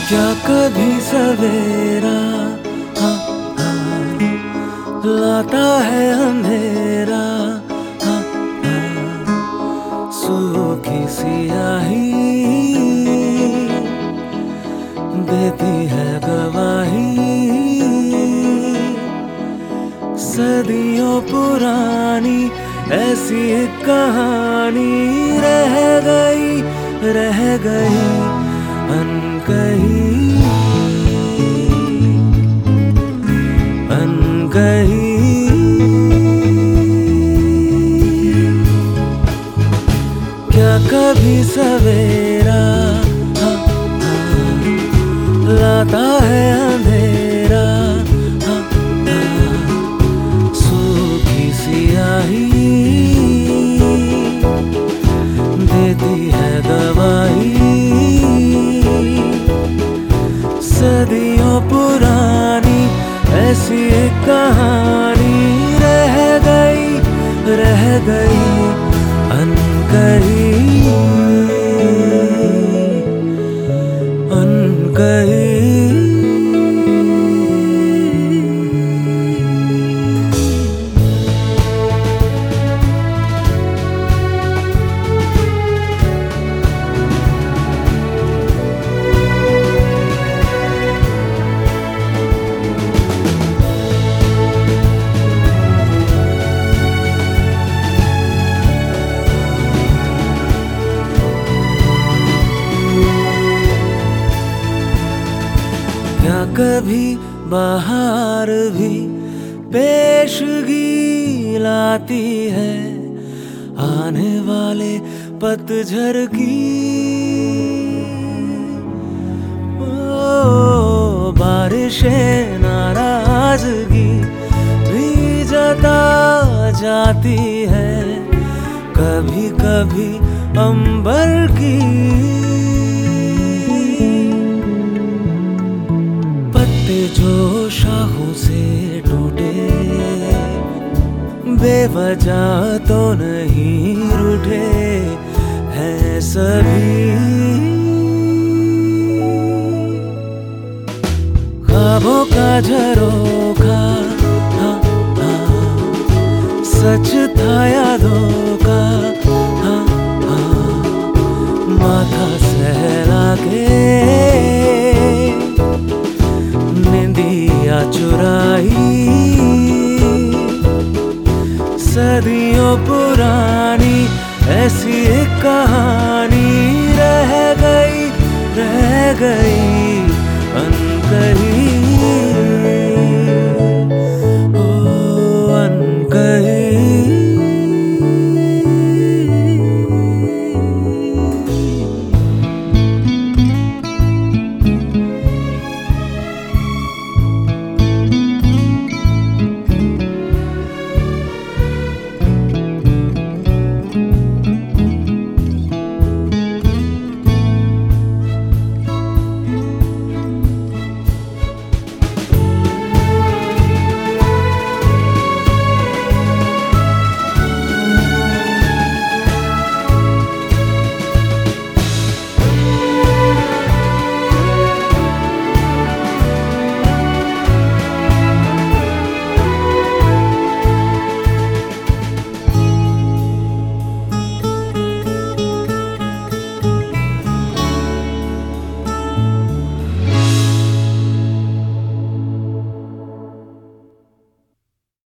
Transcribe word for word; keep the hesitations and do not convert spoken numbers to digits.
क्या कभी सवेरा हाँ हाँ लाता है अंधेरा, हाँ हाँ सूखी सियाही देती है गवाही। सदियों पुरानी ऐसी एक कहानी रह गई रह गई अनकही अनकही। क्या कभी सवेरा हाँ हाँ लाता है अंधेरा, हाँ हाँ सूखी सियाही देती है गवाही। सदियों पुरानी ऐसी एक कहानी रह गई रह गई अनकही अनकही। क्या कभी बाहर भी पेशगी लाती है आने वाले पतझड़ की। ओ बारिशें नाराजगी भी जता जाती है कभी कभी अंबर की। जो शाहों से टूटे बेवजह तो नहीं रूठे हैं सभी। ख्वाबों का झरोखा हाँ हाँ सच था यादों का, हाँ हाँ माथा सहला के निंदिया चुराई। सदियों पुरानी ऐसी एक कहानी रह गई रह गई